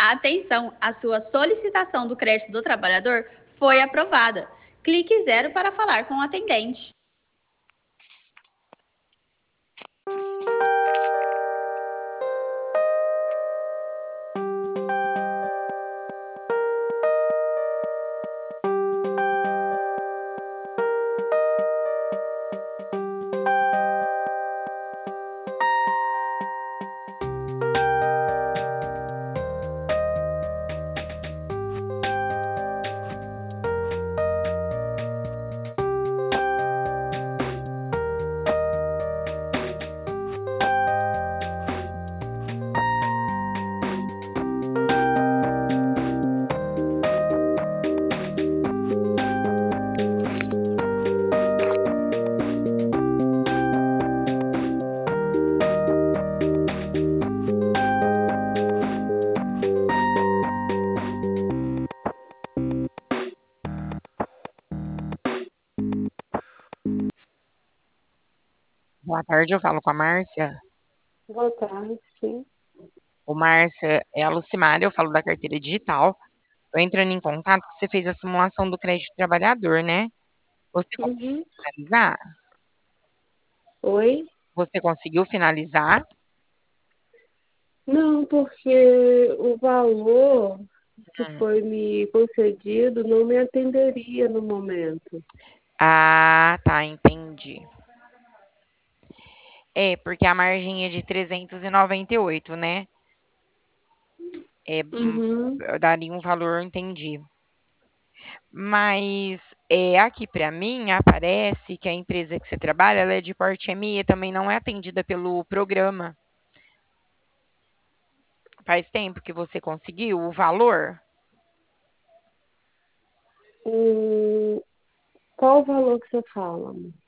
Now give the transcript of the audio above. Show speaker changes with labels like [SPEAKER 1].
[SPEAKER 1] Atenção, a sua solicitação do crédito do trabalhador foi aprovada. Clique 0 para falar com o atendente.
[SPEAKER 2] Boa tarde, eu falo com a Márcia.
[SPEAKER 3] Boa tarde, sim.
[SPEAKER 2] O Márcia é a Lucimária, eu falo da carteira digital. Tô entrando em contato que você fez a simulação do crédito trabalhador, né? Você conseguiu
[SPEAKER 3] Uhum.
[SPEAKER 2] finalizar?
[SPEAKER 3] Oi?
[SPEAKER 2] Você conseguiu finalizar?
[SPEAKER 3] Não, porque o valor que
[SPEAKER 2] Hum.
[SPEAKER 3] foi me concedido não me atenderia no momento.
[SPEAKER 2] Ah, tá, entendi. É, porque a margem é de 398, né? É,
[SPEAKER 3] Uhum.
[SPEAKER 2] daria um valor, entendi. Mas aqui para mim aparece que a empresa que você trabalha, ela é de porte ME, também não é atendida pelo programa. Faz tempo que você conseguiu o valor?
[SPEAKER 3] O... Qual o valor que você fala?